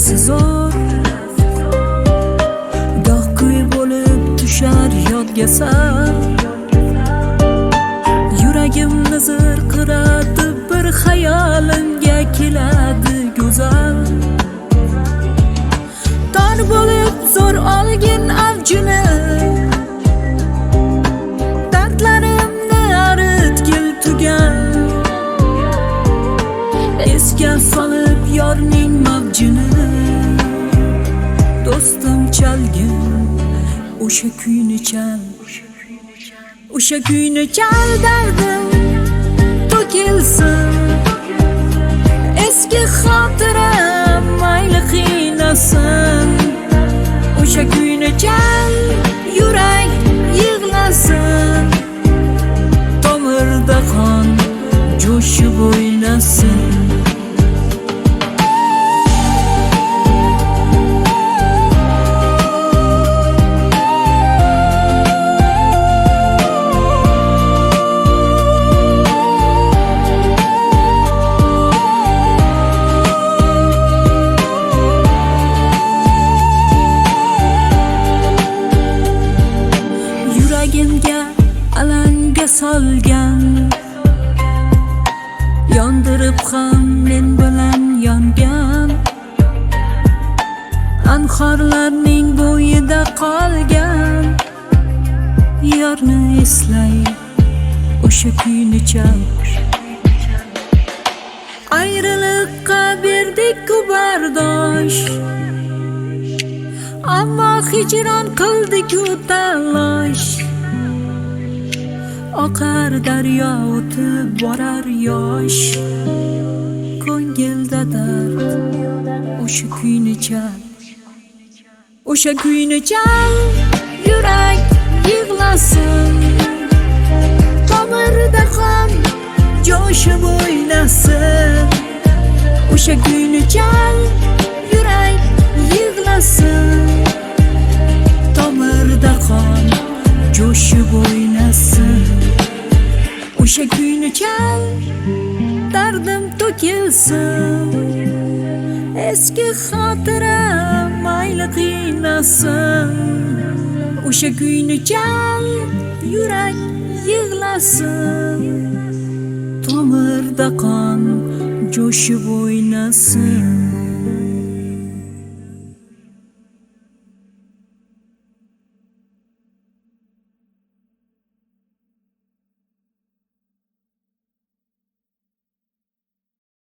darasi zo'r, goh kuy bo'lib tushar yodga sal. Yuragimni zirqiradi bir xayolimga keladi go'zal. Tor bo'lib zo'r olgin avjini, dardlarimni aritgil tugan. Esga solib yorning mavjini, do'stim chalgin o'sha kuyni chal. O'sha kuyni chal, dardim to'kilsin. Eski xotiram mayli qiynasin. O'sha kuyni chal, yurak yig'lasin. Tomirda qon jo'shib o'ynasin. Yuragimga alanga solgan, yondirib ham men bilan yongan. Anhorlarning bo'yida qolgan yorni eslay, o'sha kuyni chal. Ayriliqqa berdik-ku bardosh, ammo hijron qildik-ku talosh. Oqar daryo o'tib borar yosh, ko'ngilda dard o'sha kuyni chal. O'sha kuyni chal, yurak yig'lasin. Tomirda qon jo'shib o'ynasin. O'sha kuyni chal, yurak yig'lasin. Tomirda qon jo'shib o'ynasin. O'sha kuyni chal, dardim to'kilsin. Eski xotiram mayli qiynasin. O'sha kuyni chal, yurak yig'lasin. Tomirda qon jo'shib o'ynasin.